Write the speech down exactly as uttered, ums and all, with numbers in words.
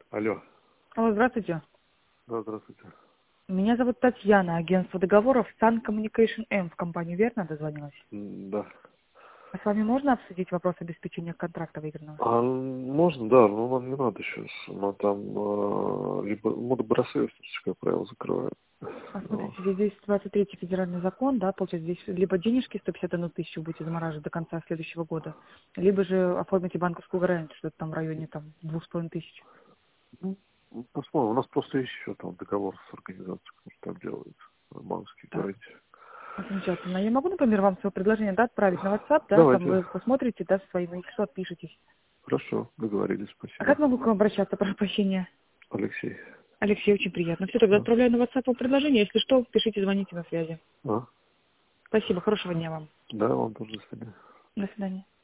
Алло. Алло, здравствуйте. Да, здравствуйте. Меня зовут Татьяна, агентство договоров Sun Communication M в компанию, верно дозвонилась? М, Да. А с вами можно обсудить вопрос обеспечения контракта выигранного? А можно, да, но нам не надо сейчас. Но там э, либо модобросейс, как правило, закрывают. А Вот. смотрите, здесь двадцать третий федеральный закон, да, получается, здесь либо денежки сто пятьдесят одну тысячу будете замораживать до конца следующего года, либо же оформите банковскую гарантию, что-то там в районе там двух с половиной тысяч. Ну, посмотрим. У нас просто есть еще там договор с организацией, который там делается. Банковские Так, гарантии. замечательно. Я могу, например, вам свое предложение, да, отправить на WhatsApp, да, там Давайте. вы посмотрите, да, своими, если что, отпишитесь. Хорошо, договорились, А как спасибо. могу к вам обращаться, прошу прощения? Алексей. Алексей, очень приятно. Все, тогда Да, отправляю на WhatsApp вам предложение. Если что, пишите, звоните на связи. а? Спасибо, хорошего дня вам. Да, вам тоже, до свидания. До свидания.